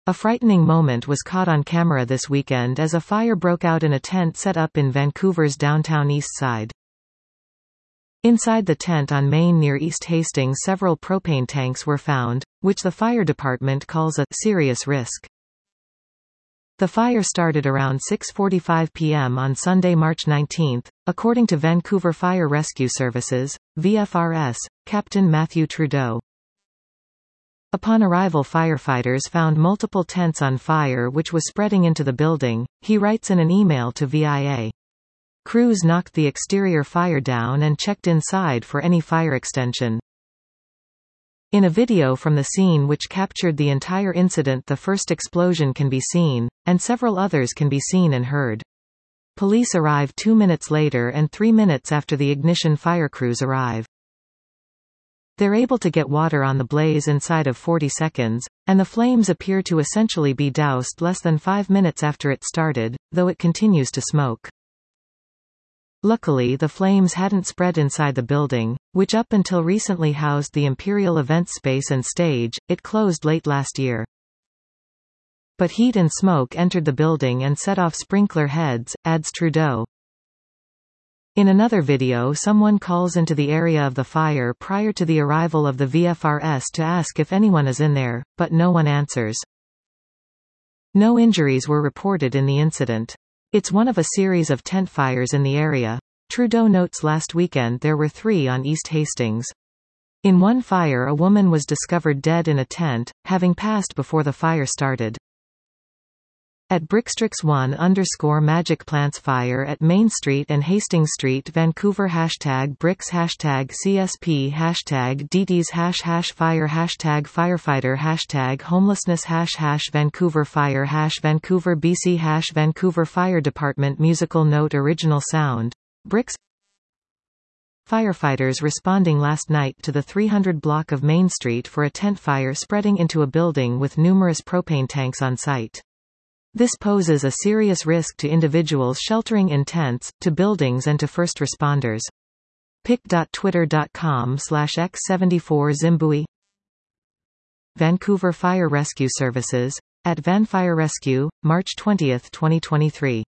A frightening moment was caught on camera this weekend as a fire broke out in a tent set up in Vancouver's downtown east side. Inside the tent on Main near East Hastings, several propane tanks were found, which the fire department calls a serious risk. The fire started around 6:45 p.m. on Sunday, March 19, according to Vancouver Fire Rescue Services, VFRS, Captain Matthew Trudeau. Upon arrival, firefighters found multiple tents on fire which was spreading into the building, he writes in an email to VIA. Crews knocked the exterior fire down and checked inside for any fire extension. In a video from the scene which captured the entire incident, the first explosion can be seen, and several others can be seen and heard. Police arrive 2 minutes later and 3 minutes after the ignition fire crews arrive. They're able to get water on the blaze inside of 40 seconds, and the flames appear to essentially be doused less than 5 minutes after it started, though it continues to smoke. Luckily, the flames hadn't spread inside the building, which up until recently housed the Imperial Events Space and Stage. It closed late last year. But heat and smoke entered the building and set off sprinkler heads, adds Trudeau. In another video, someone calls into the area of the fire prior to the arrival of the VFRS to ask if anyone is in there, but no one answers. No injuries were reported in the incident. It's one of a series of tent fires in the area. Trudeau notes last weekend there were 3 on East Hastings. In one fire, a woman was discovered dead in a tent, having passed before the fire started. At Brickstrix 1_Magic Plants fire at Main Street and Hastings Street, Vancouver #Bricks #CSP #DDs #fire #firefighter #homelessness #Vancouver fire #Vancouver BC #Vancouver Fire Department. Musical note: original sound. Bricks. Firefighters responding last night to the 300 block of Main Street for a tent fire spreading into a building with numerous propane tanks on site. This poses a serious risk to individuals sheltering in tents, to buildings and to first responders. pic.twitter.com/x74zimbabwe Vancouver Fire Rescue Services @VanFireRescue, March 20, 2023.